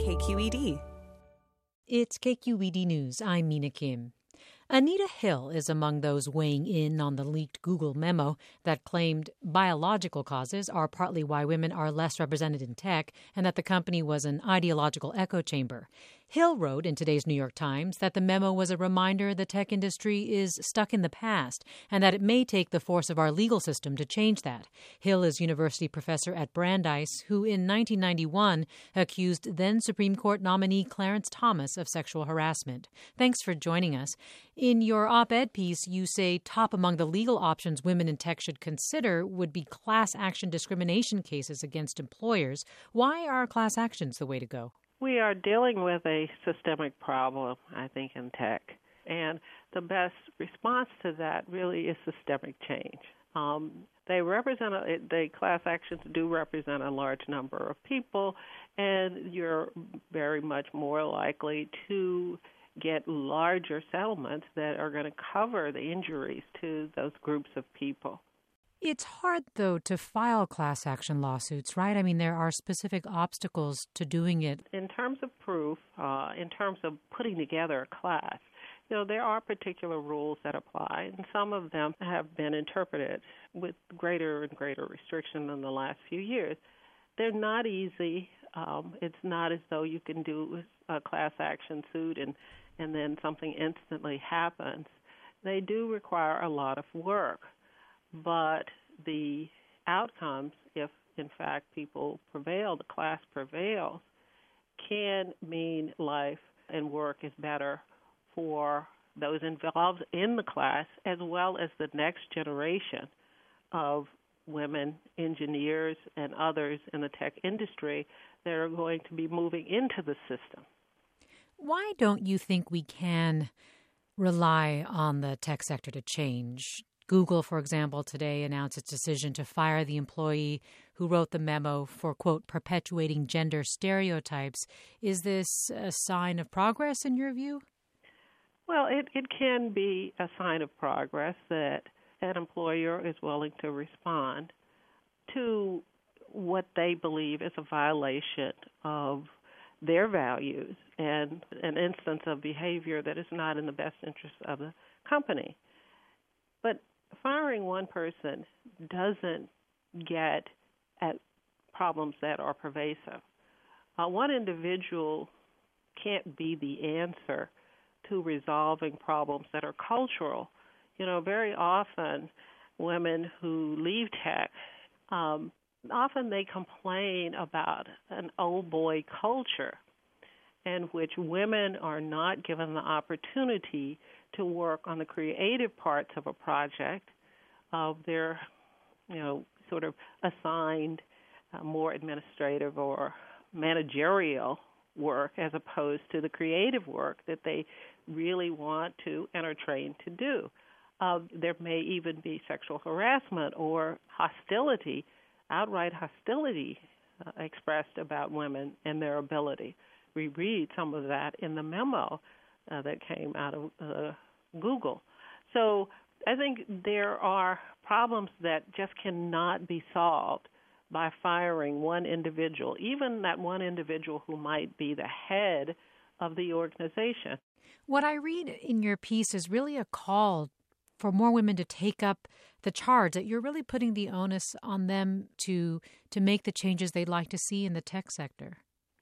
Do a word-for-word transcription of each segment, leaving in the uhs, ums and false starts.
K Q E D. It's K Q E D News. I'm Mina Kim. Anita Hill is among those weighing in on the leaked Google memo that claimed biological causes are partly why women are less represented in tech and that the company was an ideological echo chamber. Hill wrote in today's New York Times that the memo was a reminder the tech industry is stuck in the past and that it may take the force of our legal system to change that. Hill is university professor at Brandeis, who in nineteen ninety-one accused then Supreme Court nominee Clarence Thomas of sexual harassment. Thanks for joining us. In your op-ed piece, you say top among the legal options women in tech should consider would be class action discrimination cases against employers. Why are class actions the way to go? We are dealing with a systemic problem, I think, in tech. And the best response to that really is systemic change. Um, they represent, a, the class actions do represent a large number of people, and you're very much more likely to get larger settlements that are going to cover the injuries to those groups of people. It's hard, though, to file class action lawsuits, right? I mean, there are specific obstacles to doing it. In terms of proof, uh, in terms of putting together a class, you know, there are particular rules that apply, and some of them have been interpreted with greater and greater restriction in the last few years. They're not easy. Um, it's not as though you can do a class action suit and, and then something instantly happens. They do require a lot of work. But the outcomes, if in fact people prevail, the class prevails, can mean life and work is better for those involved in the class as well as the next generation of women engineers and others in the tech industry that are going to be moving into the system. Why don't you think we can rely on the tech sector to change? Google, for example, today announced its decision to fire the employee who wrote the memo for, quote, perpetuating gender stereotypes. Is this a sign of progress in your view? Well, it, it can be a sign of progress that an employer is willing to respond to what they believe is a violation of their values and an instance of behavior that is not in the best interest of the company. But firing one person doesn't get at problems that are pervasive. Uh, one individual can't be the answer to resolving problems that are cultural. You know, very often women who leave tech, um, often they complain about an old boy culture in which women are not given the opportunity to work on the creative parts of a project. Uh, they're, you know, sort of assigned uh, more administrative or managerial work as opposed to the creative work that they really want to and are trained to do. Uh, there may even be sexual harassment or hostility, outright hostility uh, expressed about women and their ability. We read some of that in the memo uh, that came out of uh, Google. So I think there are problems that just cannot be solved by firing one individual, even that one individual who might be the head of the organization. What I read in your piece is really a call for more women to take up the charge, that you're really putting the onus on them to to make the changes they'd like to see in the tech sector.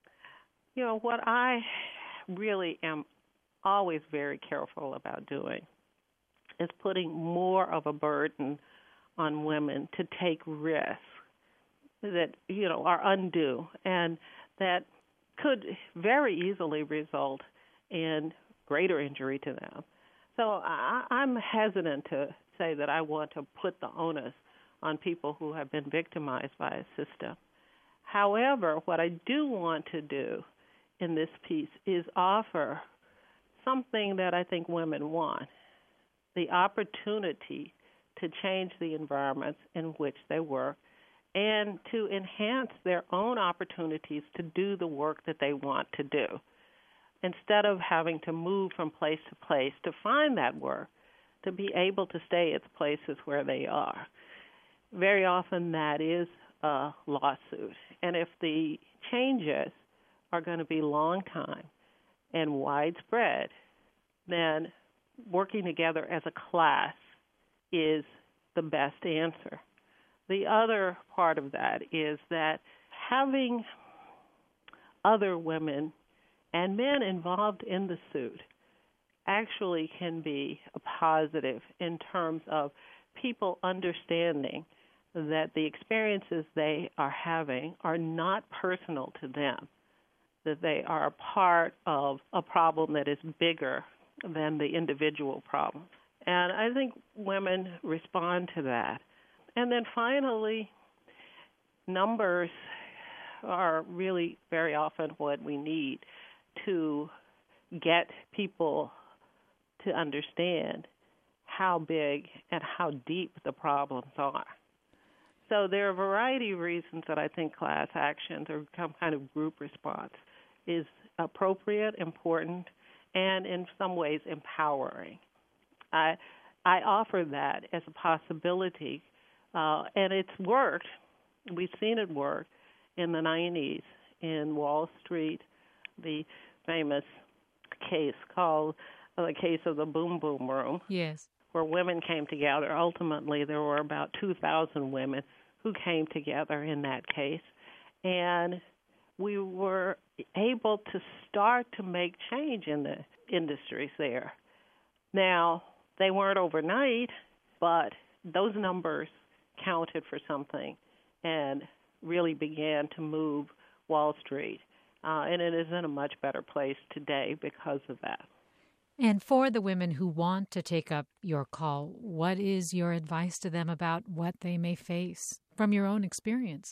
You know, what I really am always very careful about doing is putting more of a burden on women to take risks that, you know, are undue and that could very easily result in greater injury to them. So I, I'm hesitant to say that I want to put the onus on people who have been victimized by a system. However, what I do want to do in this piece is offer something that I think women want, the opportunity to change the environments in which they work and to enhance their own opportunities to do the work that they want to do. Instead of having to move from place to place to find that work, to be able to stay at the places where they are. Very often that is a lawsuit. And if the changes are going to be long time and widespread, then working together as a class is the best answer. The other part of that is that having other women and men involved in the suit actually can be a positive in terms of people understanding that the experiences they are having are not personal to them, that they are a part of a problem that is bigger than the individual problem. And I think women respond to that. And then finally, numbers are really very often what we need to get people to understand how big and how deep the problems are. So there are a variety of reasons that I think class actions or some kind of group response is appropriate, important, and in some ways empowering. I I offer that as a possibility, uh, and it's worked. We've seen it work in the nineties in Wall Street, the famous case called uh, the case of the Boom Boom Room. Yes. Where women came together. Ultimately, there were about two thousand women who came together in that case. And we were able to start to make change in the industries there. Now, they weren't overnight, but those numbers counted for something and really began to move Wall Street. Uh, and it is in a much better place today because of that. And for the women who want to take up your call, what is your advice to them about what they may face from your own experience?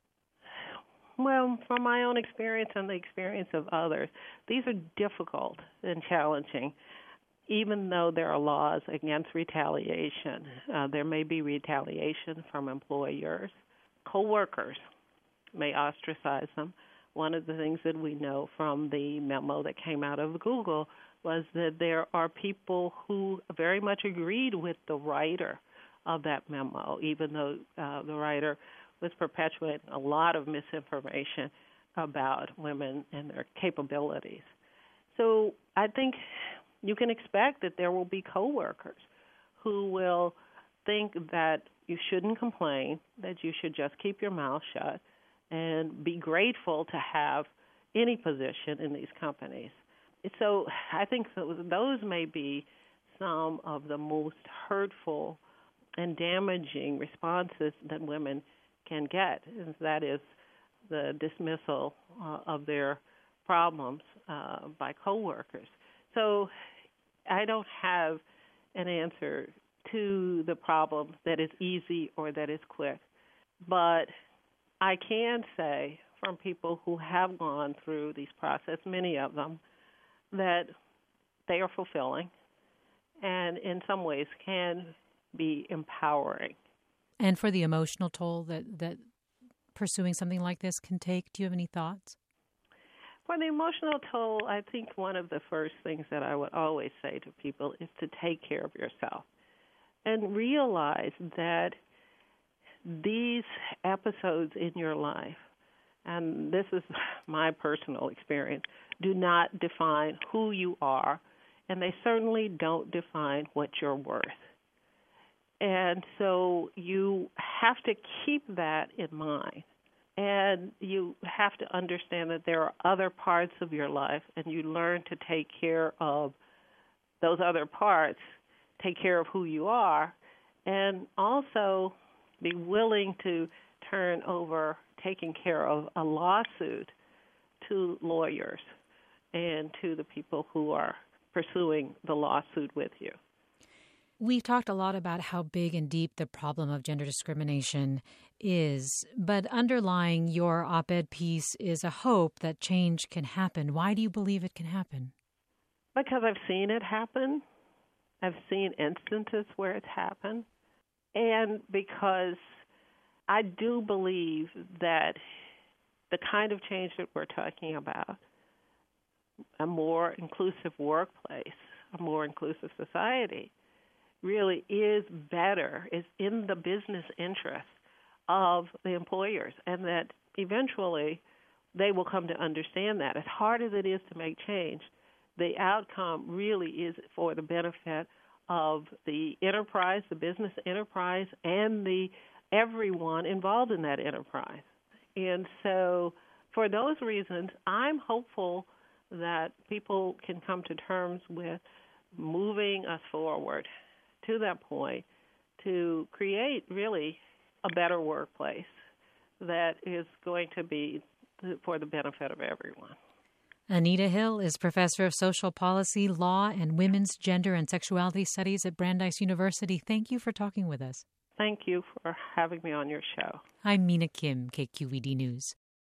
Well, from my own experience and the experience of others, these are difficult and challenging. Even though there are laws against retaliation, uh, there may be retaliation from employers. Coworkers may ostracize them. One of the things that we know from the memo that came out of Google was that there are people who very much agreed with the writer of that memo, even though uh, the writer was perpetuating a lot of misinformation about women and their capabilities. So I think you can expect that there will be coworkers who will think that you shouldn't complain, that you should just keep your mouth shut and be grateful to have any position in these companies. So I think those may be some of the most hurtful and damaging responses that women can get, and that is the dismissal uh, of their problems uh, by coworkers. So I don't have an answer to the problem that is easy or that is quick, but I can say from people who have gone through these processes, many of them, that they are fulfilling and in some ways can be empowering. And for the emotional toll that, that pursuing something like this can take, do you have any thoughts? For the emotional toll, I think one of the first things that I would always say to people is to take care of yourself and realize that these episodes in your life, and this is my personal experience, do not define who you are, and they certainly don't define what you're worth. And so you have to keep that in mind. And you have to understand that there are other parts of your life, and you learn to take care of those other parts, take care of who you are, and also be willing to turn over taking care of a lawsuit to lawyers and to the people who are pursuing the lawsuit with you. We've talked a lot about how big and deep the problem of gender discrimination is, but underlying your op-ed piece is a hope that change can happen. Why do you believe it can happen? Because I've seen it happen. I've seen instances where it's happened. And because I do believe that the kind of change that we're talking about, a more inclusive workplace, a more inclusive society, really is better, is in the business interest of the employers, and that eventually they will come to understand that. As hard as it is to make change, the outcome really is for the benefit of the enterprise, the business enterprise, and the everyone involved in that enterprise. And so for those reasons, I'm hopeful that people can come to terms with moving us forward to that point to create really a better workplace that is going to be for the benefit of everyone. Anita Hill is professor of social policy, law, and women's gender and sexuality studies at Brandeis University. Thank you for talking with us. Thank you for having me on your show. I'm Mina Kim, K Q E D News.